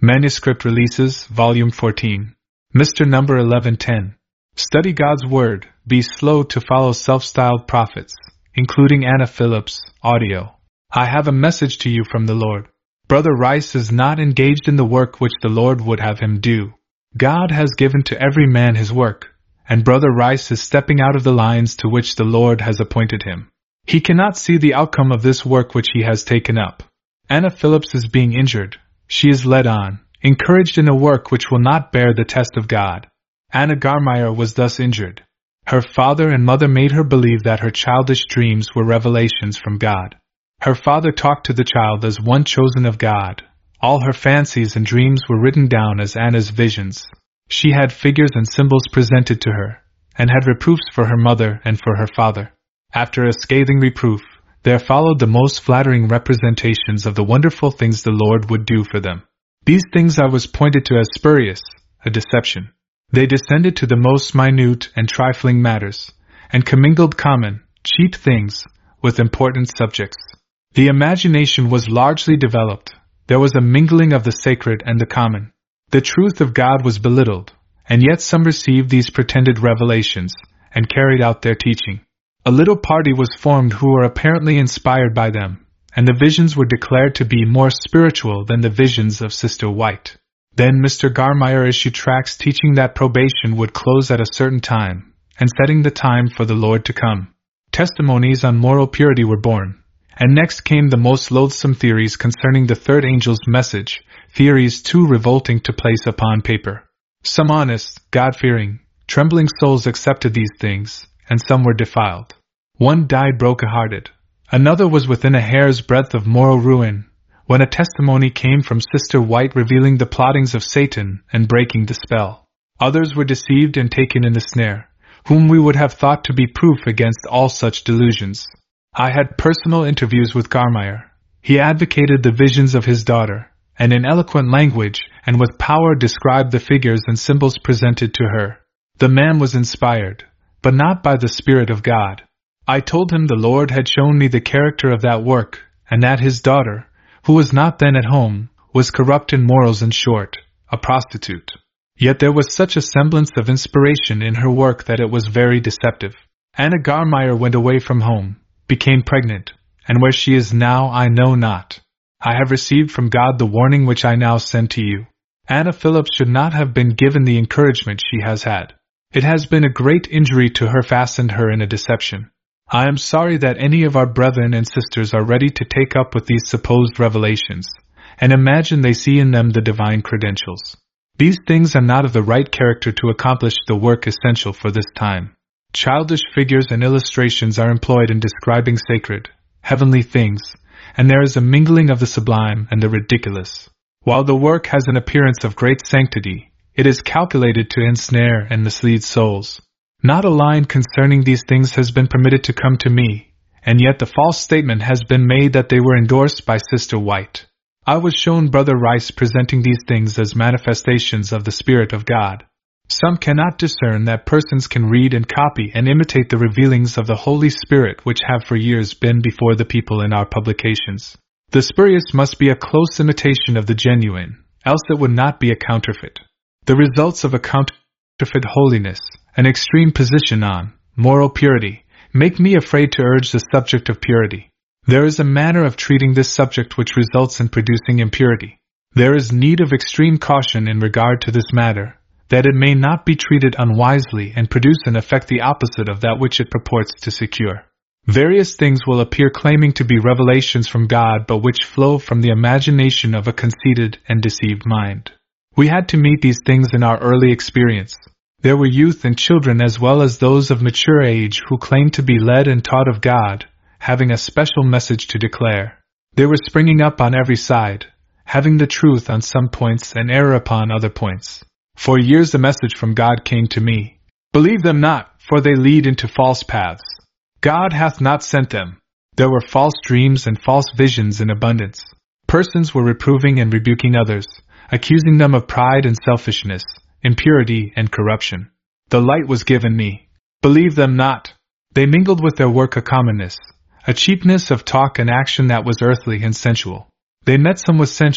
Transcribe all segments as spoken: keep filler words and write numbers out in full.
Manuscript Releases, Volume fourteen. Mister Number eleven ten. Study God's Word, be slow to follow self-styled prophets, including Anna Phillips, audio. I have a message to you from the Lord. Brother Rice is not engaged in the work which the Lord would have him do. God has given to every man his work, and Brother Rice is stepping out of the lines to which the Lord has appointed him. He cannot see the outcome of this work which he has taken up. Anna Phillips is being injured. She is led on, encouraged in a work which will not bear the test of God. Anna Garmeyer was thus injured. Her father and mother made her believe that her childish dreams were revelations from God. Her father talked to the child as one chosen of God. All her fancies and dreams were written down as Anna's visions. She had figures and symbols presented to her, and had reproofs for her mother and for her father. After a scathing reproof, there followed the most flattering representations of the wonderful things the Lord would do for them. These things I was pointed to as spurious, a deception. They descended to the most minute and trifling matters, and commingled common, cheap things with important subjects. The imagination was largely developed. There was a mingling of the sacred and the common. The truth of God was belittled, and yet some received these pretended revelations, and carried out their teaching. A little party was formed who were apparently inspired by them, and the visions were declared to be more spiritual than the visions of Sister White. Then Mister Garmeyer issued tracts teaching that probation would close at a certain time, and setting the time for the Lord to come. Testimonies on moral purity were born, and next came the most loathsome theories concerning the third angel's message, theories too revolting to place upon paper. Some honest, God-fearing, trembling souls accepted these things, and some were defiled. One died broken-hearted. Another was within a hair's breadth of moral ruin, when a testimony came from Sister White revealing the plottings of Satan and breaking the spell. Others were deceived and taken in the snare, whom we would have thought to be proof against all such delusions. I had personal interviews with Garmeyer. He advocated the visions of his daughter, and in eloquent language and with power described the figures and symbols presented to her. The man was inspired, but not by the Spirit of God. I told him the Lord had shown me the character of that work, and that his daughter, who was not then at home, was corrupt in morals, in short, a prostitute. Yet there was such a semblance of inspiration in her work that it was very deceptive. Anna Garmeyer went away from home, became pregnant, and where she is now I know not. I have received from God the warning which I now send to you. Anna Phillips should not have been given the encouragement she has had. It has been a great injury to her, fastened her in a deception. I am sorry that any of our brethren and sisters are ready to take up with these supposed revelations, and imagine they see in them the divine credentials. These things are not of the right character to accomplish the work essential for this time. Childish figures and illustrations are employed in describing sacred, heavenly things, and there is a mingling of the sublime and the ridiculous. While the work has an appearance of great sanctity, it is calculated to ensnare and mislead souls. Not a line concerning these things has been permitted to come to me, and yet the false statement has been made that they were endorsed by Sister White. I was shown Brother Rice presenting these things as manifestations of the Spirit of God. Some cannot discern that persons can read and copy and imitate the revealings of the Holy Spirit which have for years been before the people in our publications. The spurious must be a close imitation of the genuine, else it would not be a counterfeit. The results of a counterfeit holiness, an extreme position on moral purity, make me afraid to urge the subject of purity. There is a manner of treating this subject which results in producing impurity. There is need of extreme caution in regard to this matter, that it may not be treated unwisely and produce an effect the opposite of that which it purports to secure. Various things will appear claiming to be revelations from God, but which flow from the imagination of a conceited and deceived mind. We had to meet these things in our early experience. There were youth and children as well as those of mature age who claimed to be led and taught of God, having a special message to declare. They were springing up on every side, having the truth on some points and error upon other points. For years the message from God came to me. Believe them not, for they lead into false paths. God hath not sent them. There were false dreams and false visions in abundance. Persons were reproving and rebuking others, accusing them of pride and selfishness, impurity and corruption. The light was given me. Believe them not. They mingled with their work a commonness, a cheapness of talk and action that was earthly and sensual. They met some with censure,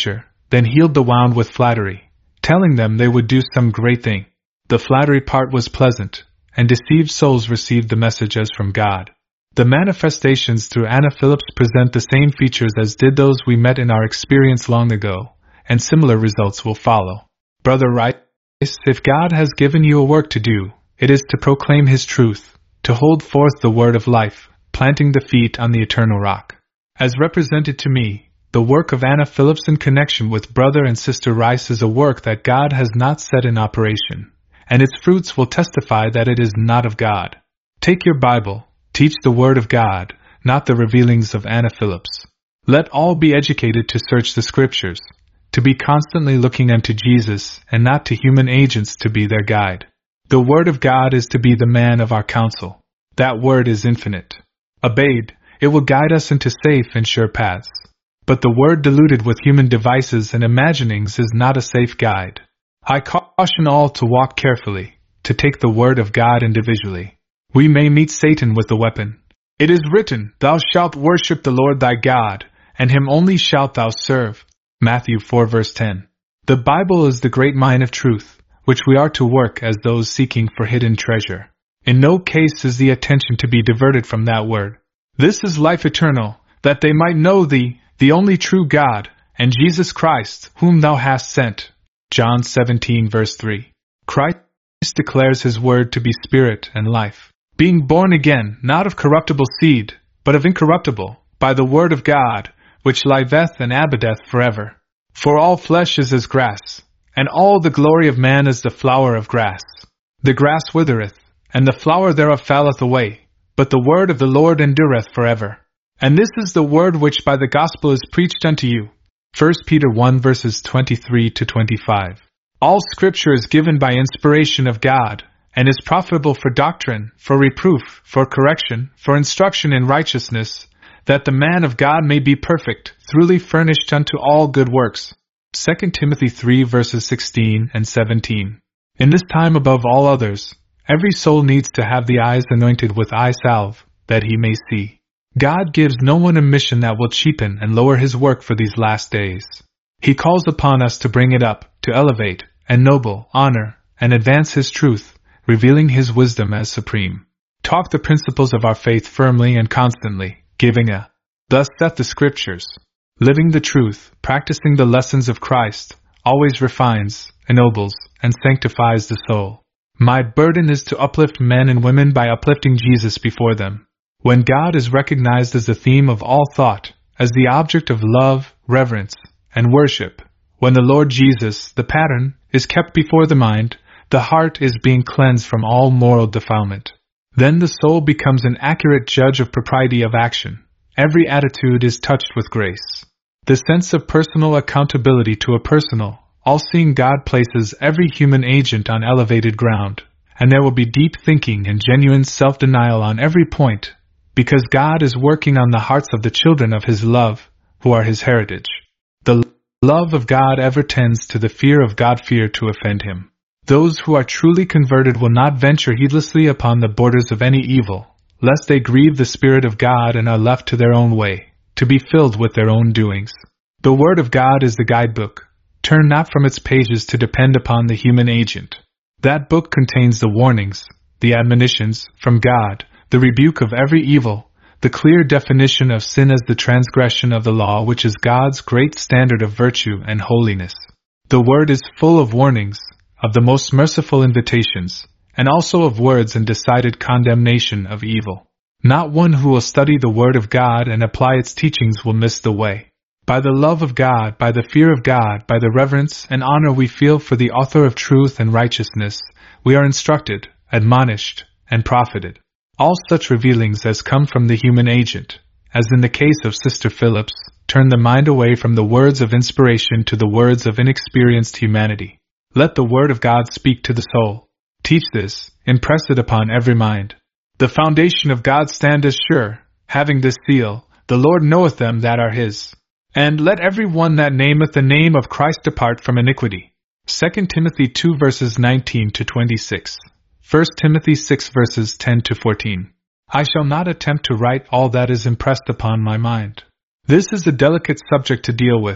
then healed the wound with flattery, telling them they would do some great thing. The flattery part was pleasant, and deceived souls received the message as from God. The manifestations through Anna Phillips present the same features as did those we met in our experience long ago, and similar results will follow. Brother Rice, if God has given you a work to do, it is to proclaim His truth, to hold forth the word of life, planting the feet on the eternal rock. As represented to me, the work of Anna Phillips in connection with Brother and Sister Rice is a work that God has not set in operation, and its fruits will testify that it is not of God. Take your Bible, teach the Word of God, not the revealings of Anna Phillips. Let all be educated to search the Scriptures, to be constantly looking unto Jesus and not to human agents to be their guide. The Word of God is to be the man of our counsel. That Word is infinite. Obeyed, it will guide us into safe and sure paths. But the Word diluted with human devices and imaginings is not a safe guide. I caution all to walk carefully, to take the Word of God individually. We may meet Satan with the weapon. It is written, Thou shalt worship the Lord thy God, and Him only shalt thou serve. Matthew four verse ten. The Bible is the great mine of truth, which we are to work as those seeking for hidden treasure. In no case is the attention to be diverted from that word. This is life eternal, that they might know Thee, the only true God, and Jesus Christ, whom Thou hast sent. John seventeen verse three. Christ declares His word to be spirit and life, being born again, not of corruptible seed, but of incorruptible, by the word of God, which liveth and abideth forever. For all flesh is as grass, and all the glory of man is the flower of grass. The grass withereth, and the flower thereof falleth away, but the word of the Lord endureth forever. And this is the word which by the gospel is preached unto you. First Peter one verses twenty-three to twenty-five. All Scripture is given by inspiration of God, and is profitable for doctrine, for reproof, for correction, for instruction in righteousness, that the man of God may be perfect, thoroughly furnished unto all good works. Second Timothy three verses sixteen and seventeen. In this time above all others, every soul needs to have the eyes anointed with eye salve, that he may see. God gives no one a mission that will cheapen and lower His work for these last days. He calls upon us to bring it up, to elevate, ennoble, honor, and advance His truth, revealing His wisdom as supreme. Talk the principles of our faith firmly and constantly, giving a thus saith the Scriptures. Living the truth, practicing the lessons of Christ, always refines, ennobles, and sanctifies the soul. My burden is to uplift men and women by uplifting Jesus before them. When God is recognized as the theme of all thought, as the object of love, reverence, and worship, when the Lord Jesus, the pattern, is kept before the mind, the heart is being cleansed from all moral defilement. Then the soul becomes an accurate judge of propriety of action. Every attitude is touched with grace. The sense of personal accountability to a personal, all-seeing God places every human agent on elevated ground, and there will be deep thinking and genuine self-denial on every point, because God is working on the hearts of the children of His love, who are His heritage. The love of God ever tends to the fear of God-fear to offend Him. Those who are truly converted will not venture heedlessly upon the borders of any evil, lest they grieve the Spirit of God and are left to their own way, to be filled with their own doings. The Word of God is the guidebook. Turn not from its pages to depend upon the human agent. That book contains the warnings, the admonitions from God, the rebuke of every evil, the clear definition of sin as the transgression of the law, which is God's great standard of virtue and holiness. The Word is full of warnings, of the most merciful invitations, and also of words and decided condemnation of evil. Not one who will study the Word of God and apply its teachings will miss the way. By the love of God, by the fear of God, by the reverence and honor we feel for the author of truth and righteousness, we are instructed, admonished, and profited. All such revealings as come from the human agent, as in the case of Sister Phillips, turn the mind away from the words of inspiration to the words of inexperienced humanity. Let the Word of God speak to the soul. Teach this, impress it upon every mind. The foundation of God standeth sure, having this seal, the Lord knoweth them that are His. And let every one that nameth the name of Christ depart from iniquity. Second Timothy two verses nineteen to twenty-six. First Timothy six verses ten to fourteen. I shall not attempt to write all that is impressed upon my mind. This is a delicate subject to deal with,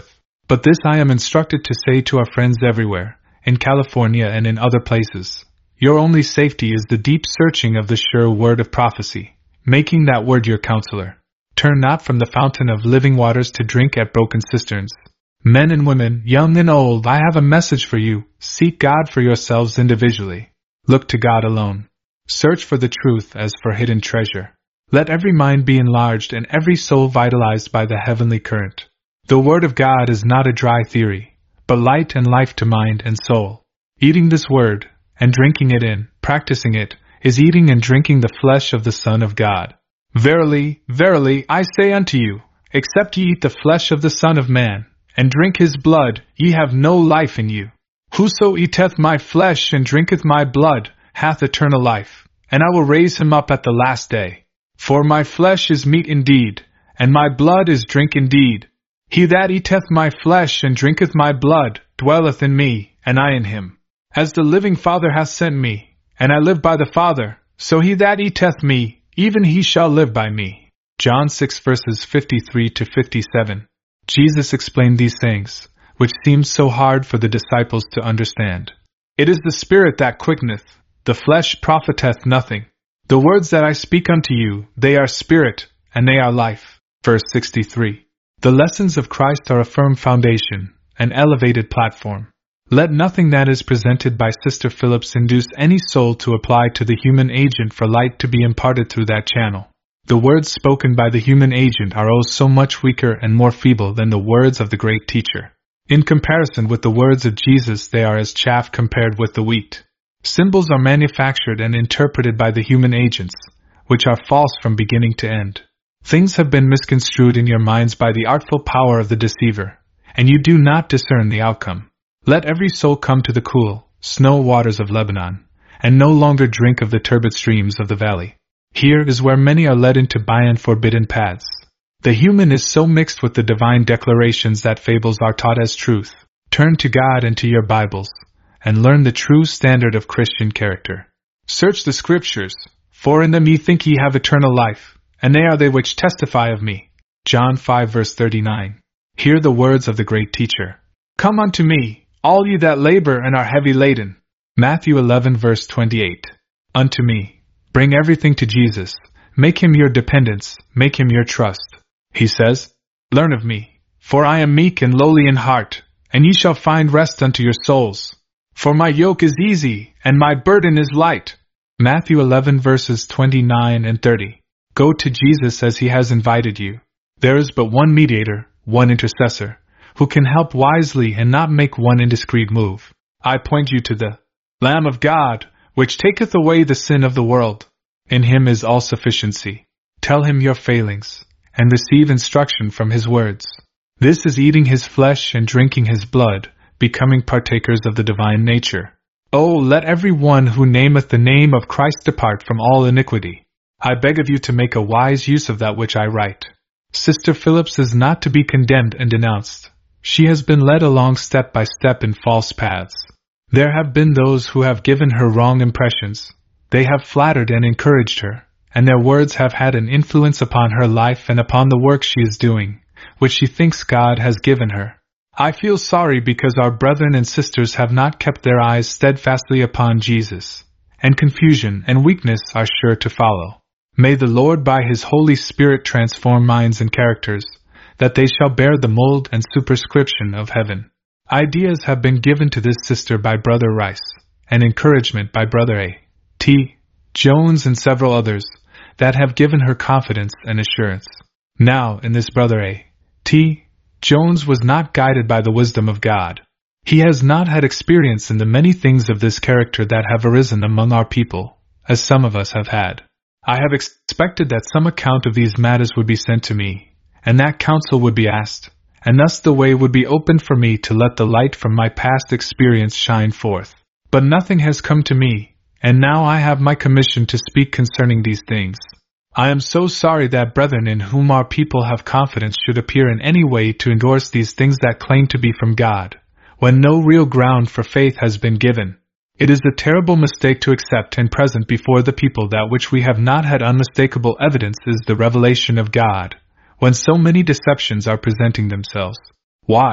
But this I am instructed to say to our friends everywhere, in California and in other places. Your only safety is the deep searching of the sure word of prophecy, making that word your counselor. Turn not from the fountain of living waters to drink at broken cisterns. Men and women, young and old, I have a message for you. Seek God for yourselves individually. Look to God alone. Search for the truth as for hidden treasure. Let every mind be enlarged and every soul vitalized by the heavenly current. The Word of God is not a dry theory, but light and life to mind and soul. Eating this Word, and drinking it in, practicing it, is eating and drinking the flesh of the Son of God. Verily, verily, I say unto you, except ye eat the flesh of the Son of Man, and drink his blood, ye have no life in you. Whoso eateth my flesh and drinketh my blood, hath eternal life, and I will raise him up at the last day. For my flesh is meat indeed, and my blood is drink indeed. He that eateth my flesh and drinketh my blood dwelleth in me, and I in him. As the living Father hath sent me, and I live by the Father, so he that eateth me, even he shall live by me. John six verses fifty-three to fifty-seven. Jesus explained these things, which seemed so hard for the disciples to understand. It is the Spirit that quickeneth, the flesh profiteth nothing. The words that I speak unto you, they are spirit, and they are life. Verse sixty-three. The lessons of Christ are a firm foundation, an elevated platform. Let nothing that is presented by Sister Phillips induce any soul to apply to the human agent for light to be imparted through that channel. The words spoken by the human agent are oh so much weaker and more feeble than the words of the great teacher. In comparison with the words of Jesus, they are as chaff compared with the wheat. Symbols are manufactured and interpreted by the human agents, which are false from beginning to end. Things have been misconstrued in your minds by the artful power of the deceiver, and you do not discern the outcome. Let every soul come to the cool, snow waters of Lebanon, and no longer drink of the turbid streams of the valley. Here is where many are led into by and forbidden paths. The human is so mixed with the divine declarations that fables are taught as truth. Turn to God and to your Bibles, and learn the true standard of Christian character. Search the Scriptures, for in them ye think ye have eternal life, and they are they which testify of me. John five verse thirty-nine. Hear the words of the great teacher. Come unto me, all ye that labor and are heavy laden. Matthew eleven verse twenty-eight. Unto me. Bring everything to Jesus. Make him your dependence, make him your trust. He says, Learn of me, for I am meek and lowly in heart, and ye shall find rest unto your souls. For my yoke is easy, and my burden is light. Matthew eleven verses twenty-nine and thirty. Go to Jesus as he has invited you. There is but one mediator, one intercessor, who can help wisely and not make one indiscreet move. I point you to the Lamb of God, which taketh away the sin of the world. In him is all sufficiency. Tell him your failings, and receive instruction from his words. This is eating his flesh and drinking his blood, becoming partakers of the divine nature. Oh, let every one who nameth the name of Christ depart from all iniquity. I beg of you to make a wise use of that which I write. Sister Phillips is not to be condemned and denounced. She has been led along step by step in false paths. There have been those who have given her wrong impressions. They have flattered and encouraged her, and their words have had an influence upon her life and upon the work she is doing, which she thinks God has given her. I feel sorry because our brethren and sisters have not kept their eyes steadfastly upon Jesus, and confusion and weakness are sure to follow. May the Lord by His Holy Spirit transform minds and characters, that they shall bear the mold and superscription of heaven. Ideas have been given to this sister by Brother Rice, and encouragement by Brother A. T. Jones and several others, that have given her confidence and assurance. Now, in this Brother A. T. Jones was not guided by the wisdom of God. He has not had experience in the many things of this character that have arisen among our people, as some of us have had. I have expected that some account of these matters would be sent to me, and that counsel would be asked, and thus the way would be opened for me to let the light from my past experience shine forth. But nothing has come to me, and now I have my commission to speak concerning these things. I am so sorry that brethren in whom our people have confidence should appear in any way to endorse these things that claim to be from God, when no real ground for faith has been given. It is a terrible mistake to accept and present before the people that which we have not had unmistakable evidence is the revelation of God, when so many deceptions are presenting themselves. Why?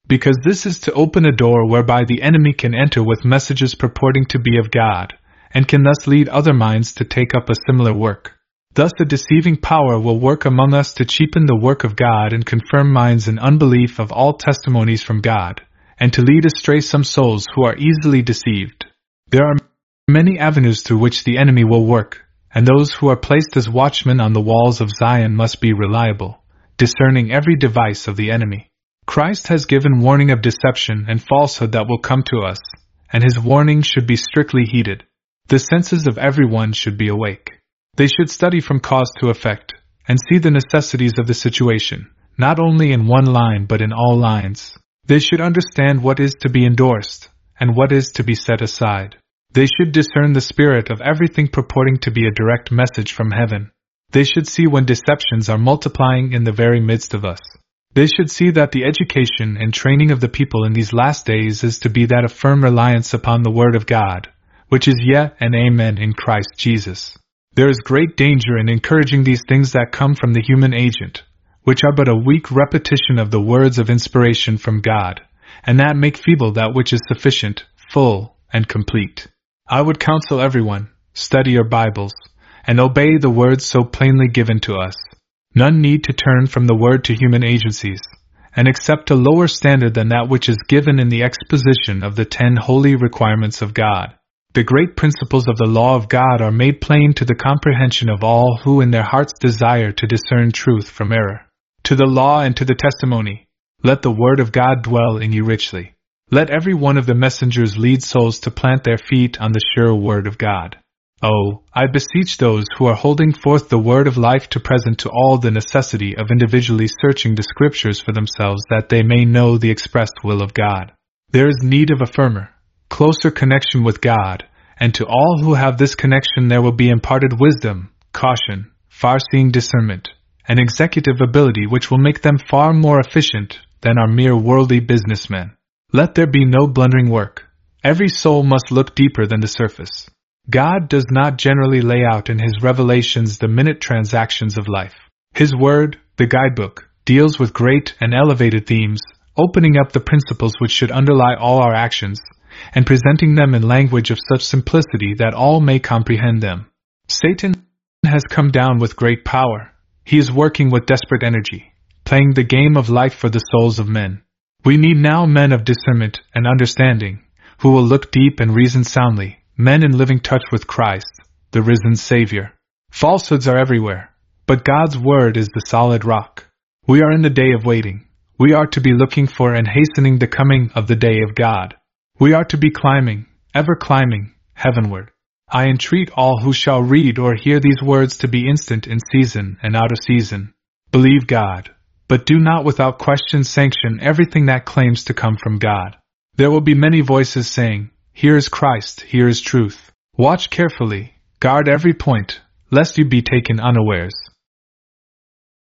because this is to open a door whereby the enemy can enter with messages purporting to be of God, and can thus lead other minds to take up a similar work. Thus a deceiving power will work among us to cheapen the work of God and confirm minds in unbelief of all testimonies from God, and to lead astray some souls who are easily deceived. There are many avenues through which the enemy will work, and those who are placed as watchmen on the walls of Zion must be reliable, discerning every device of the enemy. Christ has given warning of deception and falsehood that will come to us, and his warning should be strictly heeded. The senses of everyone should be awake. They should study from cause to effect, and see the necessities of the situation, not only in one line but in all lines. They should understand what is to be endorsed, and what is to be set aside. They should discern the spirit of everything purporting to be a direct message from heaven. They should see when deceptions are multiplying in the very midst of us. They should see that the education and training of the people in these last days is to be that of firm reliance upon the Word of God, which is yea and amen in Christ Jesus. There is great danger in encouraging these things that come from the human agent, which are but a weak repetition of the words of inspiration from God, and that make feeble that which is sufficient, full, and complete. I would counsel everyone, study your Bibles, and obey the words so plainly given to us. None need to turn from the Word to human agencies, and accept a lower standard than that which is given in the exposition of the ten holy requirements of God. The great principles of the law of God are made plain to the comprehension of all who in their hearts desire to discern truth from error. To the law and to the testimony, let the Word of God dwell in you richly. Let every one of the messengers lead souls to plant their feet on the sure Word of God. Oh, I beseech those who are holding forth the word of life to present to all the necessity of individually searching the Scriptures for themselves that they may know the expressed will of God. There is need of a firmer, closer connection with God, and to all who have this connection there will be imparted wisdom, caution, far-seeing discernment, and executive ability which will make them far more efficient than our mere worldly businessmen. Let there be no blundering work. Every soul must look deeper than the surface. God does not generally lay out in his revelations the minute transactions of life. His word, the guidebook, deals with great and elevated themes, opening up the principles which should underlie all our actions, and presenting them in language of such simplicity that all may comprehend them. Satan has come down with great power. He is working with desperate energy, playing the game of life for the souls of men. We need now men of discernment and understanding, who will look deep and reason soundly, men in living touch with Christ, the risen Savior. Falsehoods are everywhere, but God's word is the solid rock. We are in the day of waiting. We are to be looking for and hastening the coming of the day of God. We are to be climbing, ever climbing, heavenward. I entreat all who shall read or hear these words to be instant in season and out of season. Believe God, but do not without question sanction everything that claims to come from God. There will be many voices saying, "Here is Christ, here is truth." Watch carefully, guard every point, lest you be taken unawares.